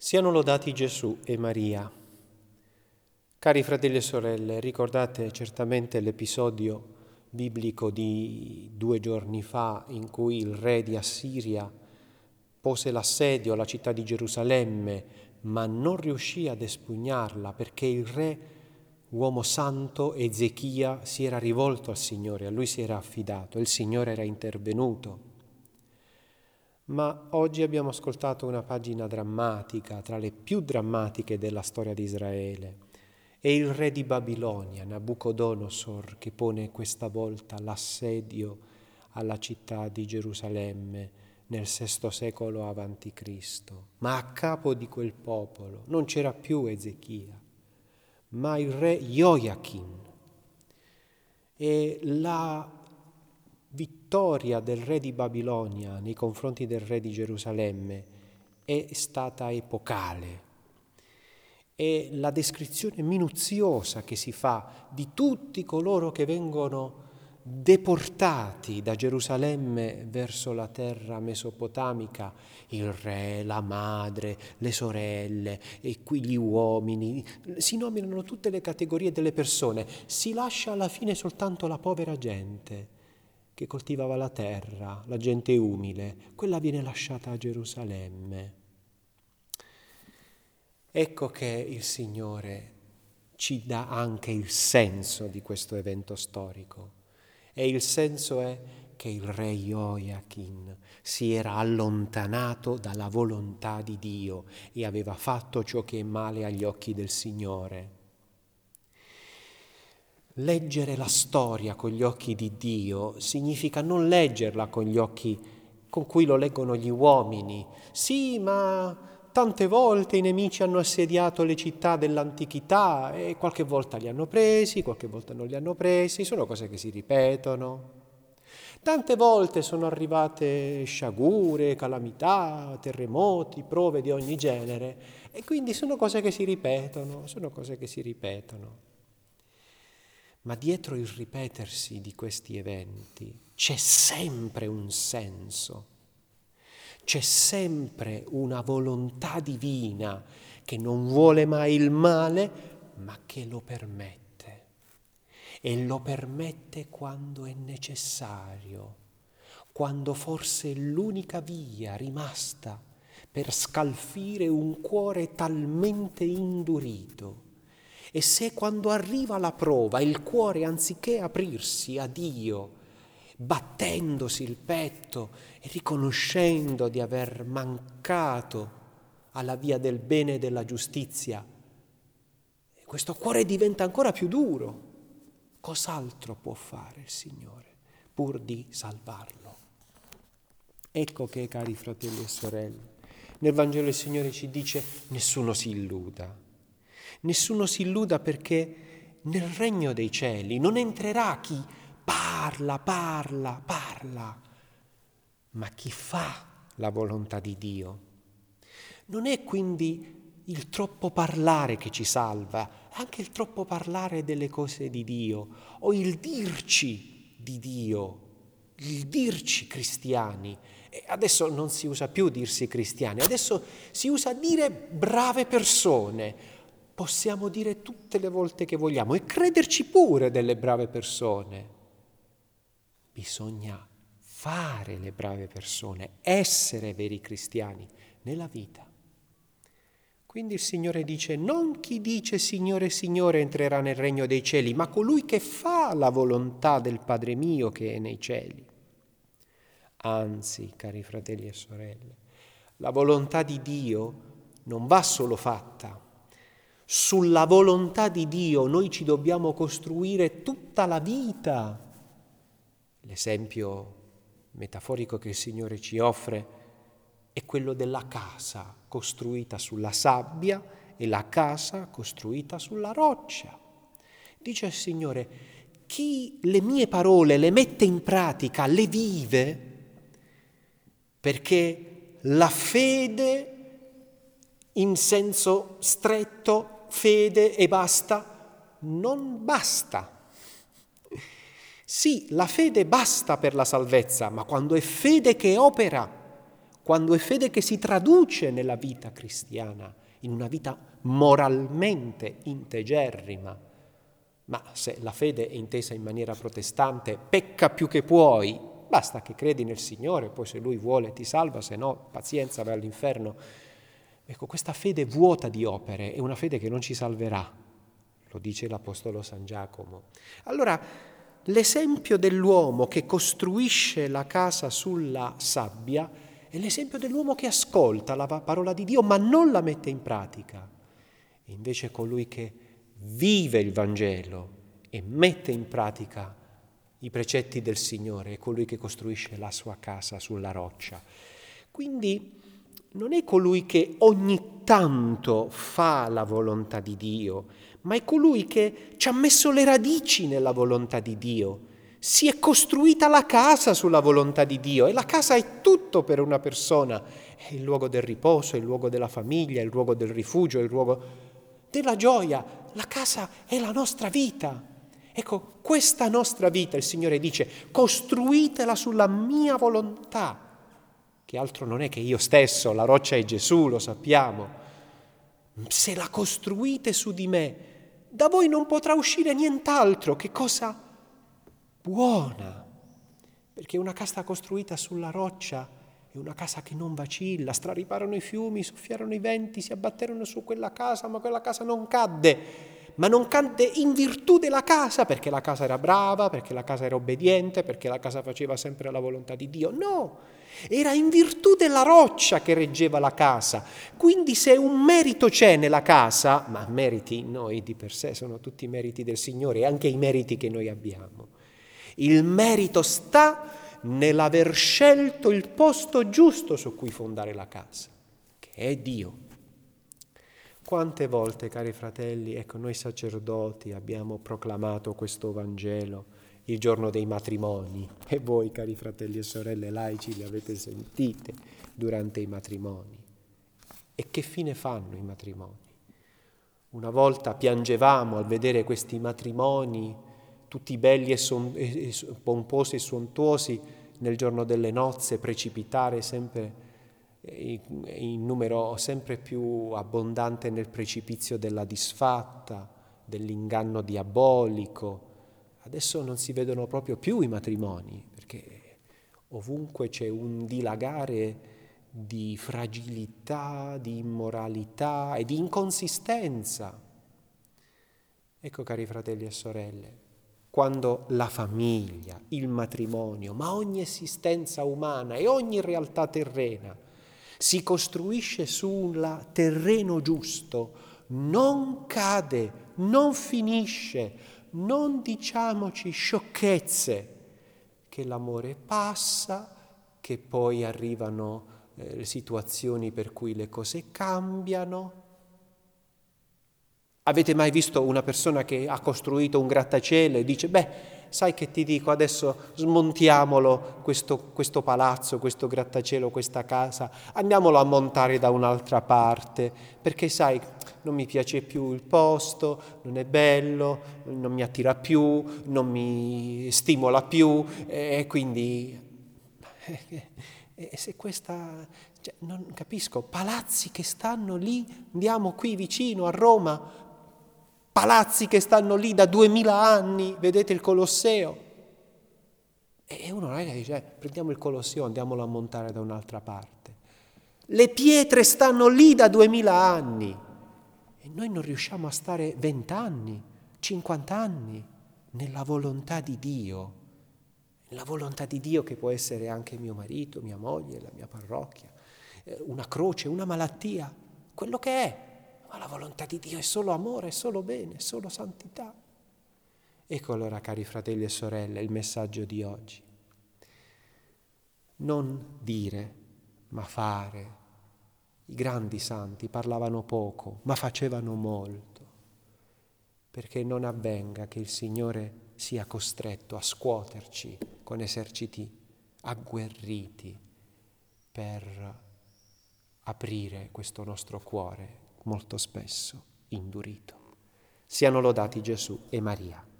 Siano lodati Gesù e Maria. Cari fratelli e sorelle, ricordate certamente l'episodio biblico di 2 giorni fa in cui il re di Assiria pose l'assedio alla città di Gerusalemme, ma non riuscì ad espugnarla perché il re, uomo santo, Ezechia, si era rivolto al Signore, a lui si era affidato e il Signore era intervenuto. Ma oggi abbiamo ascoltato una pagina drammatica, tra le più drammatiche della storia di Israele. È il re di Babilonia, Nabucodonosor, che pone questa volta l'assedio alla città di Gerusalemme nel VI secolo a.C. Ma a capo di quel popolo non c'era più Ezechia, ma il re Joiachin. E la vittoria del re di Babilonia nei confronti del re di Gerusalemme è stata epocale. E la descrizione minuziosa che si fa di tutti coloro che vengono deportati da Gerusalemme verso la terra mesopotamica, il re, la madre, le sorelle, e qui gli uomini, si nominano tutte le categorie delle persone, si lascia alla fine soltanto la povera gente che coltivava la terra, la gente umile, quella viene lasciata a Gerusalemme. Ecco che il Signore ci dà anche il senso di questo evento storico. E il senso è che il re Joiachin si era allontanato dalla volontà di Dio e aveva fatto ciò che è male agli occhi del Signore. Leggere la storia con gli occhi di Dio significa non leggerla con gli occhi con cui lo leggono gli uomini. Sì, ma tante volte i nemici hanno assediato le città dell'antichità e qualche volta li hanno presi, qualche volta non li hanno presi, sono cose che si ripetono. Tante volte sono arrivate sciagure, calamità, terremoti, prove di ogni genere e quindi sono cose che si ripetono, Ma dietro il ripetersi di questi eventi c'è sempre un senso, c'è sempre una volontà divina che non vuole mai il male, ma che lo permette. E lo permette quando è necessario, quando forse è l'unica via rimasta per scalfire un cuore talmente indurito. E se quando arriva la prova il cuore, anziché aprirsi a Dio, battendosi il petto e riconoscendo di aver mancato alla via del bene e della giustizia, questo cuore diventa ancora più duro, cos'altro può fare il Signore pur di salvarlo? Ecco che, cari fratelli e sorelle, nel Vangelo il Signore ci dice: nessuno si illuda. Nessuno si illuda perché nel regno dei cieli non entrerà chi parla, ma chi fa la volontà di Dio. Non è quindi il troppo parlare che ci salva, è anche il troppo parlare delle cose di Dio o il dirci di Dio, il dirci cristiani. E adesso non si usa più dirsi cristiani, adesso si usa dire brave persone. Possiamo dire tutte le volte che vogliamo e crederci pure delle brave persone. Bisogna fare le brave persone, essere veri cristiani nella vita. Quindi il Signore dice: non chi dice Signore, Signore entrerà nel regno dei cieli, ma colui che fa la volontà del Padre mio che è nei cieli. Anzi, cari fratelli e sorelle, la volontà di Dio non va solo fatta. Sulla volontà di Dio noi ci dobbiamo costruire tutta la vita. L'esempio metaforico che il Signore ci offre è quello della casa costruita sulla sabbia e la casa costruita sulla roccia. Dice il Signore: chi le mie parole le mette in pratica, le vive, perché la fede in senso stretto, fede e basta, non basta. Sì, la fede basta per la salvezza, ma quando è fede che opera, quando è fede che si traduce nella vita cristiana, in una vita moralmente integerrima. Ma se la fede è intesa in maniera protestante, pecca più che puoi, basta che credi nel Signore, poi se Lui vuole ti salva, se no pazienza, vai all'inferno. Ecco, questa fede vuota di opere è una fede che non ci salverà, lo dice l'Apostolo San Giacomo. Allora, l'esempio dell'uomo che costruisce la casa sulla sabbia è l'esempio dell'uomo che ascolta la parola di Dio ma non la mette in pratica. E invece colui che vive il Vangelo e mette in pratica i precetti del Signore è colui che costruisce la sua casa sulla roccia. Quindi non è colui che ogni tanto fa la volontà di Dio, ma è colui che ci ha messo le radici nella volontà di Dio. Si è costruita la casa sulla volontà di Dio e la casa è tutto per una persona. È il luogo del riposo, è il luogo della famiglia, è il luogo del rifugio, è il luogo della gioia. La casa è la nostra vita. Ecco, questa nostra vita, il Signore dice, costruitela sulla mia volontà, che altro non è che io stesso, la roccia è Gesù, lo sappiamo. Se la costruite su di me, da voi non potrà uscire nient'altro che cosa buona, perché una casa costruita sulla roccia è una casa che non vacilla, strariparono i fiumi, soffiarono i venti, si abbatterono su quella casa, ma quella casa non cadde. Ma non cadde in virtù della casa, perché la casa era brava, perché la casa era obbediente, perché la casa faceva sempre la volontà di Dio. No, era in virtù della roccia che reggeva la casa. Quindi se un merito c'è nella casa, ma meriti noi di per sé sono tutti meriti del Signore e anche i meriti che noi abbiamo. Il merito sta nell'aver scelto il posto giusto su cui fondare la casa, che è Dio. Quante volte, cari fratelli, ecco, noi sacerdoti abbiamo proclamato questo Vangelo il giorno dei matrimoni e voi, cari fratelli e sorelle laici, le avete sentite durante i matrimoni. E che fine fanno i matrimoni? Una volta piangevamo al vedere questi matrimoni tutti belli e pomposi e sontuosi nel giorno delle nozze precipitare sempre in numero sempre più abbondante nel precipizio della disfatta, dell'inganno diabolico. Adesso non si vedono proprio più i matrimoni, perché ovunque c'è un dilagare di fragilità, di immoralità e di inconsistenza. Ecco, cari fratelli e sorelle, quando la famiglia, il matrimonio, ma ogni esistenza umana e ogni realtà terrena si costruisce sul terreno giusto, non cade, non finisce, non diciamoci sciocchezze, che l'amore passa, che poi arrivano situazioni per cui le cose cambiano. Avete mai visto una persona che ha costruito un grattacielo e dice, sai che ti dico, adesso smontiamolo questo palazzo, questo grattacielo, questa casa, andiamolo a montare da un'altra parte, perché sai, non mi piace più il posto, non è bello, non mi attira più, non mi stimola più, e quindi se questa, non capisco, palazzi che stanno lì, andiamo qui vicino a Roma, palazzi che stanno lì da 2000 anni, vedete il Colosseo? E uno dice, prendiamo il Colosseo, andiamolo a montare da un'altra parte. Le pietre stanno lì da 2000 anni e noi non riusciamo a stare 20 anni, 50 anni nella volontà di Dio. La volontà di Dio che può essere anche mio marito, mia moglie, la mia parrocchia, una croce, una malattia, quello che è. Ma la volontà di Dio è solo amore, è solo bene, è solo santità. Ecco allora, cari fratelli e sorelle, il messaggio di oggi. Non dire, ma fare. I grandi santi parlavano poco, ma facevano molto, perché non avvenga che il Signore sia costretto a scuoterci con eserciti agguerriti per aprire questo nostro cuore molto spesso indurito. Siano lodati Gesù e Maria.